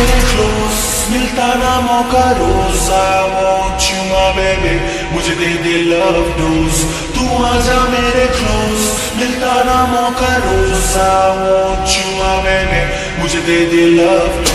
मेरे क्लोज, मिलता ना मौका रोज। I want you my baby, मुझे दे दे लव डोज। तू आजा मेरे क्लोज, मिलता ना मौका रोज। I want you my baby, मुझे दे दे लव डोज।